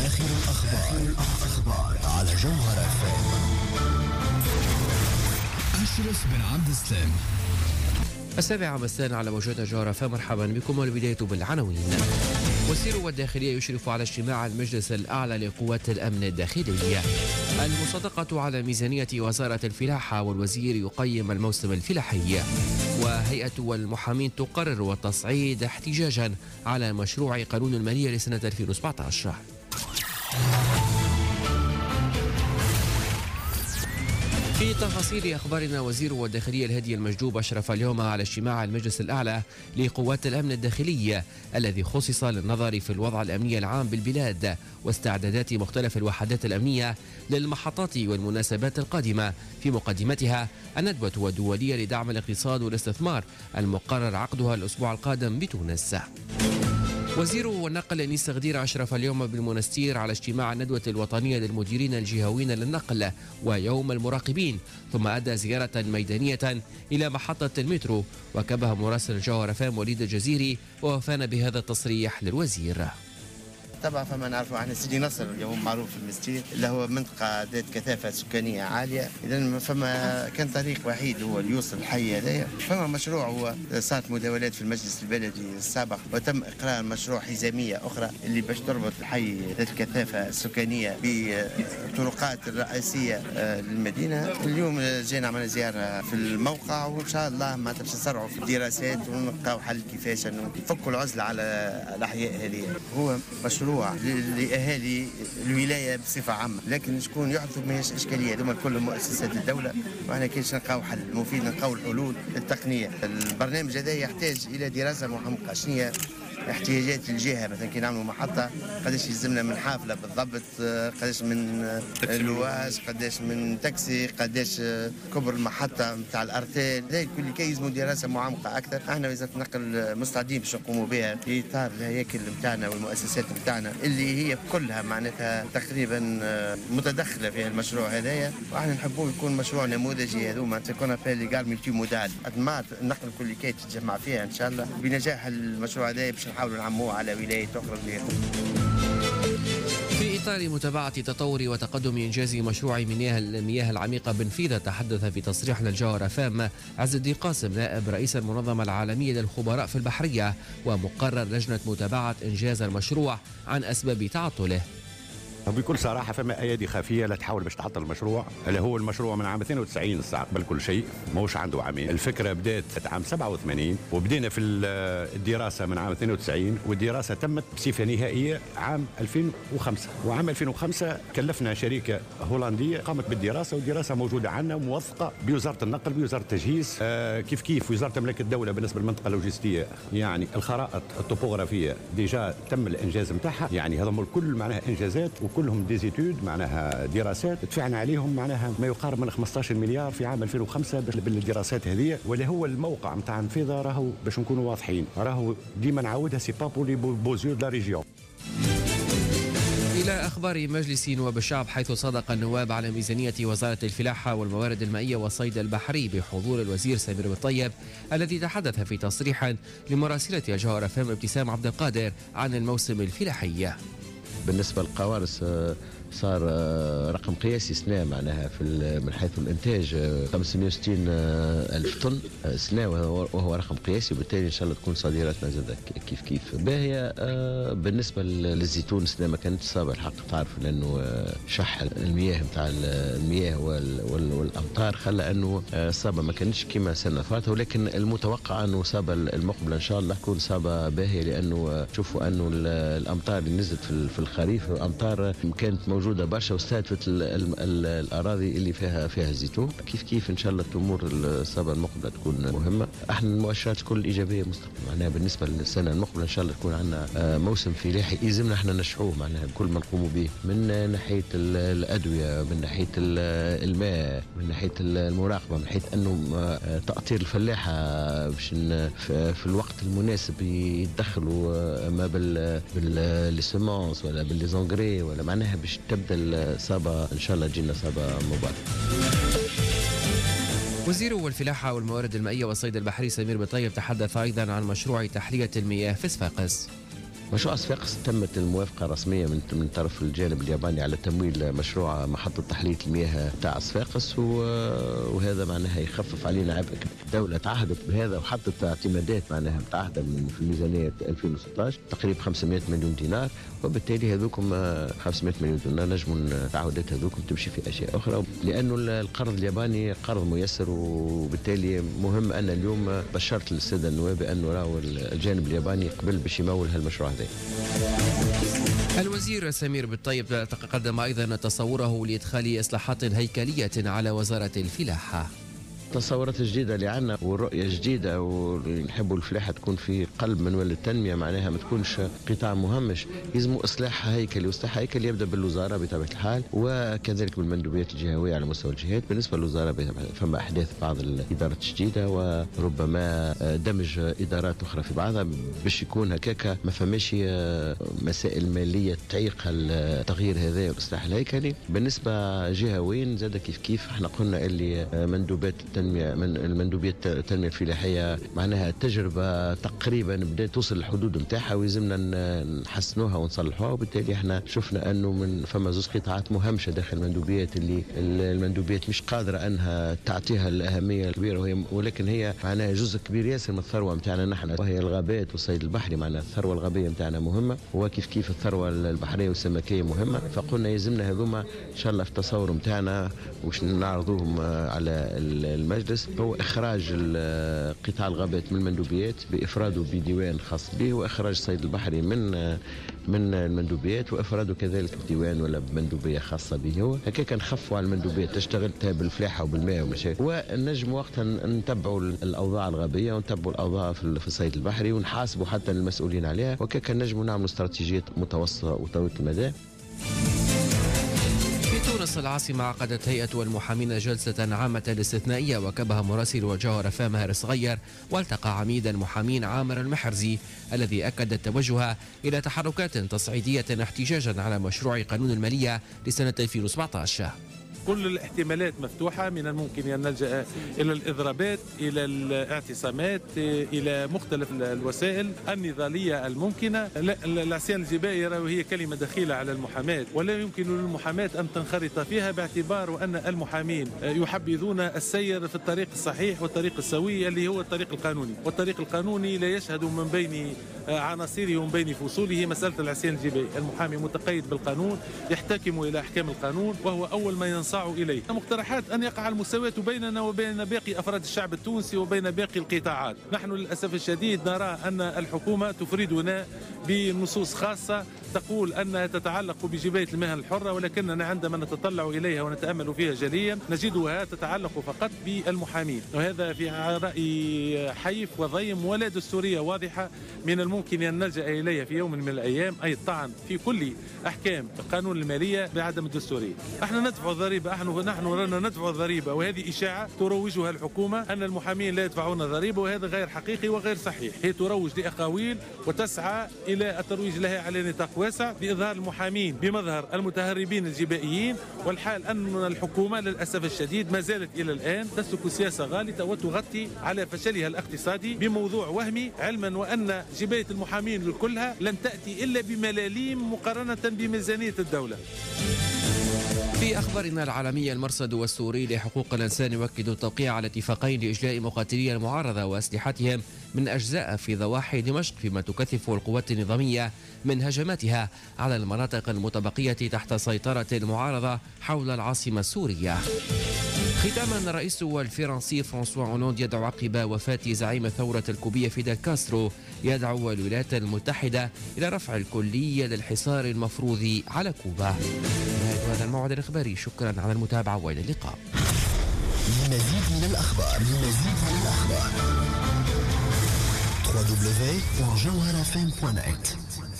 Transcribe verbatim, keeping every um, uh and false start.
آخر الأخبار, الأخبار على جوهر اف ام. أشرف بن عبد السلام. السابعة مساء على موجات جوهر اف ام. مرحبا بكم، والبداية بالعناوين. وزير والداخلية يشرف على اجتماع المجلس الأعلى لقوات الأمن الداخلي. المصادقة على ميزانية وزارة الفلاحة، والوزير يقيم الموسم الفلاحي. وهيئة المحامين تقرر التصعيد احتجاجا على مشروع قانون المالية لسنة ألفين وسبعة عشر. في تفاصيل أخبارنا، وزير والداخلية الهادي المجدوب أشرف اليوم على اجتماع المجلس الأعلى لقوات الأمن الداخلي الذي خصص للنظر في الوضع الأمني العام بالبلاد واستعدادات مختلف الوحدات الأمنية للمحطات والمناسبات القادمة، في مقدمتها الندوة الدولية لدعم الاقتصاد والاستثمار المقرر عقدها الأسبوع القادم بتونس. وزير النقل أنيس غدير أشرف اليوم بالمنستير على اجتماع الندوة الوطنية للمديرين الجهويين للنقل ويوم المراقبين، ثم أدى زيارة ميدانية إلى محطة المترو، وكبها مراسل جوهر اف ام وليد الجزيري، ووفانا بهذا التصريح للوزير. طبعا فما نعرفوا احنا سيدي نصر اليوم معروف في المستير اللي هو منطقه ذات كثافه سكانيه عاليه، اذا فما كان طريق وحيد هو اللي يوصل الحي هذايا. فما مشروع هو صارت مداولات في المجلس البلدي السابق، وتم اقرار مشروع حزاميه اخرى اللي باش تربط الحي ذات الكثافه السكانيه بالطرقات الرئيسيه للمدينه. اليوم جينا عملنا زياره في الموقع، وان شاء الله ما باش نسرعوا في الدراسات ونلقاو حل كيفاش انه يفكوا العزله على الاحياء هذه. هو مشروع لأهالي الولاية بصفة عامة، لكن شكون يحدثوا ماهيش إشكالية، هذوما كل مؤسسات الدولة، وأنا كيفاش نلقاو حل مفيد، نلقاو الحلول التقنية. البرنامج هذا يحتاج إلى دراسة محمقة. شنو احتياجات الجهه؟ مثلا كي نعملوا محطه قداش يلزمنا من حافله بالضبط، قداش من لواش، قداش من تاكسي، قداش كبر المحطه نتاع الارتال، هذا كل كي يلزموا دراسه معمقه اكثر. احنا وزاره النقل مستعدين باش نقوموا بها في اطار الهياكل نتاعنا والمؤسسات نتاعنا اللي هي كلها معناتها تقريبا متدخله في المشروع هذايا، واحنا نحبوه يكون مشروع نموذجي. هذوما تكون ابل ملتي مودال ما النقل كل كي تتجمع فيها ان شاء الله بنجاح المشروع هذايا، باش نحاولوا نعموه على ولاية أخرى. في إطار متابعة تطور وتقدم إنجاز مشروع مياه المياه العميقة بنفيذة، تحدث في تصريح للجوهر اف ام عز الدين قاسم نائب رئيس المنظمة العالمية للخبراء في البحرية ومقرر لجنة متابعة إنجاز المشروع عن أسباب تعطله. وبكل صراحة فما أيادي خفية لا تحاول باش تعطل المشروع، اللي هو المشروع من عام اثنين وتسعين الساعة قبل كل شيء، موش عنده عامين. الفكرة بدأت عام سبعة وثمانين، وبدينا في الدراسة من عام اثنين وتسعين، والدراسة تمت بصفة نهائية عام ألفين وخمسة. وعام ألفين وخمسة كلفنا شركة هولندية قامت بالدراسة، والدراسة موجودة عندنا موثقة بوزارة النقل بوزارة التجهيز. آه كيف كيف وزارة أملاك الدولة بالنسبة للمنطقة اللوجستية، يعني الخرائط الطوبوغرافية ديجا تم الإنجاز متاعها، يعني هذا الكل معناها إنجازات وكلهم ديزيتود معناها دراسات دفعنا عليهم معناها ما يقارب من خمسة عشر مليار في عام ألفين وخمسة بالدراسات هذه. واللي هو الموقع نتاع النفاذة راهو باش نكونوا واضحين، راهو ديما نعاودها سي با بور لي بوزور دو لا ريجيون. إلى أخبار مجلس نواب الشعب، حيث صادق النواب على ميزانية وزارة الفلاحة والموارد المائية والصيد البحري بحضور الوزير سمير بالطيب، الذي تحدث في تصريح لمراسلة جوهر اف ام ابتسام عبد القادر عن الموسم الفلاحي. بالنسبة للقوارص صار رقم قياسي سنة معناها في من حيث الانتاج خمسمائة وستين ألف طن سنة، وهو رقم قياسي، وبالتالي ان شاء الله تكون صادراتنا زاد كيف كيف باهية. بالنسبة للزيتون سنة ما كانتش صابة الحق، تعرف لانه شح المياه نتاع المياه والامطار خلى انه صابة ما كانتش كما سنة فاتت، ولكن المتوقع انه صابة المقبلة ان شاء الله تكون صابة باهية، لانه تشوفوا انه الامطار اللي نزلت في الخريف امطار كانت موجوده برشا واستهدفت الاراضي اللي فيها فيها الزيتون. كيف كيف ان شاء الله الامور الصبا المقبله تكون مهمه. احنا المؤشرات كل ايجابيه مستقبلا، معناها بالنسبه للسنه المقبله ان شاء الله تكون عندنا موسم فلاحي يلزمنا احنا نشحوه، معناها بكل ما نقوموا به من ناحيه الادويه، من ناحيه الماء، من ناحيه المراقبه، من حيث انه تاطير الفلاحه باش في الوقت المناسب يتدخلوا ما بالسيمونس ولا بالليزونغري، ولا معناها باش تبدا الصابه ان شاء الله تجينا صابه مباركه. وزير الفلاحة والموارد المائية والصيد البحري سمير بالطيب تحدث أيضا عن مشروع تحلية المياه في صفاقس. مشروع صفاقس تمت الموافقة الرسمية من من طرف الجانب الياباني على تمويل مشروع محطة تحلية المياه تاع صفاقس، وهذا معناها يخفف علينا عبء. الدولة تعهدت بهذا وحطت اعتمادات معناها متعهدة في الميزانية ألفين وستة عشر تقريبا خمسمائة مليون دينار، وبالتالي هذوكم خمسمائة مليون دينار نجموا التعهدات هذوكم تمشي في أشياء أخرى، لأنه القرض الياباني قرض ميسر، وبالتالي مهم أن اليوم بشرت للسادة النواب بأنه راهو الجانب الياباني قبل باش يمول هالمشروع هذا. الوزير سمير بالطيب تقدم أيضا تصوره لإدخال إصلاحات هيكلية على وزارة الفلاحة. تصورات جديدة اللي عنا والرؤية جديدة، ونحبوا الفلاحة تكون في قلب منوال التنمية، معناها ما تكونش قطاع مهمش، يلزم إصلاح هيكلي، وإصلاح هيكلي يبدأ بالوزارة بطبيعة الحال، وكذلك بالمندوبيات الجهوية على مستوى الجهات. بالنسبة للوزارة فما أحداث بعض الإدارات الجديدة، وربما دمج إدارات أخرى في بعضها باش يكون هكاكا ما فماش مسائل مالية تعيق التغيير هذا والإصلاح الهيكلي. بالنسبة جهويين زاد كيف كيف احنا قلنا اللي مندوبات من المندوبية التنمية الفلاحية معناها التجربة تقريبا بدأت توصل الحدود نتاعها، ويلزمنا نحسنوها ونصلحوها، وبالتالي احنا شفنا انه من فما زوج قطاعات مهمشة داخل المندوبيات اللي المندوبيات مش قادرة انها تعطيها الأهمية الكبيرة، وهي ولكن هي معناها جزء كبير ياسر من الثروة نتاعنا نحن، وهي الغابات والصيد البحري. معناها الثروة الغابية نتاعنا مهمة، وكيف كيف الثروة البحرية والسمكية مهمة، فقلنا يلزمنا هذوما ان شاء الله في التصور نتاعنا وش نعرضوهم على المجلس هو إخراج قطاع الغابات من المندوبيات بإفراده بديوان خاص به، وإخراج الصيد البحري من من المندوبيات وإفراده كذلك بديوان ولا بمندوبية خاصة به. هو هكاك نخفوا على المندوبيات تشتغل بالفلاحة وبالماء ومشاكل، ونجم وقتها نتبعوا الأوضاع الغابية ونتبعوا الأوضاع في الصيد البحري ونحاسبوا حتى المسؤولين عليها، وهكاك نجموا نعملوا استراتيجيات متوسطة وطويلة المدى. تونس العاصمة عقدت هيئة المحامين جلسة عامة استثنائية وكبها مراسل وجوهر فام ماهر صغير، والتقى عميد المحامين عامر المحرزي الذي أكد التوجه إلى تحركات تصعيدية احتجاجا على مشروع قانون المالية لسنة ألفين وسبعة عشر. كل الاحتمالات مفتوحة، من الممكن أن نلجأ إلى الإضرابات، إلى الاعتصامات، إلى مختلف الوسائل النضالية الممكنة. العصيان الجبائي هي كلمة دخيلة على المحاماة، ولا يمكن للمحاماة أن تنخرط فيها، باعتبار أن المحامين يحبذون السير في الطريق الصحيح والطريق السوي اللي هو الطريق القانوني، والطريق القانوني لا يشهد من بين عناصره ومن بين فصوله مسألة العصيان الجبائي. المحامي متقيد بالقانون، يحتكم إلى أحكام القانون، وهو أول ما ينصاع إليه. مقترحات أن يقع المساواة بيننا وبين باقي أفراد الشعب التونسي وبين باقي القطاعات. نحن للأسف الشديد نرى أن الحكومة تفردنا بنصوص خاصة تقول أنها تتعلق بجباية المهن الحرة، ولكننا عندما نتطلع إليها ونتأمل فيها جليا نجدها تتعلق فقط بالمحامين، وهذا في رأي حيف وضيم ولا دستورية واضحة من الممكن أن نلجأ إليها في يوم من الأيام، أي الطعن في كل أحكام القانون المالية بعدم الدستورية. احنا ندفع الضريبة، نحن نحن رانا ندفع الضريبة، وهذه إشاعة تروجها الحكومة أن المحامين لا يدفعون ضريبة، وهذا غير حقيقي وغير صحيح. هي تروج لأقاويل وتسعى إلى الترويج لها على نطاق واسع لإظهار المحامين بمظهر المتهربين الجبائيين، والحال أن الحكومة للأسف الشديد ما زالت إلى الآن تسلك سياسة غالطة وتغطي على فشلها الاقتصادي بموضوع وهمي، علما وأن جباية المحامين كلها لن تأتي إلا بملاليم مقارنة بميزانية الدولة. في أخبارنا العالمية، المرصد السوري لحقوق الإنسان يؤكد التوقيع على اتفاقين لإجلاء مقاتلي المعارضة وأسلحتهم من أجزاء في ضواحي دمشق، فيما تكثف القوات النظامية من هجماتها على المناطق المتبقية تحت سيطرة المعارضة حول العاصمة السورية. ختاما، الرئيس الفرنسي فرانسوا هولاند يدعو عقب وفاة زعيم الثورة الكوبية فيدل كاسترو يدعو الولايات المتحدة إلى رفع الكلية للحصار المفروض على كوبا. نهاية هذا الموعد الإخباري، شكرا على المتابعة وإلى اللقاء. للمزيد من الأخبار للمزيد من الأخبار دبليو دبليو دبليو دوت جوهر اف ام دوت نت.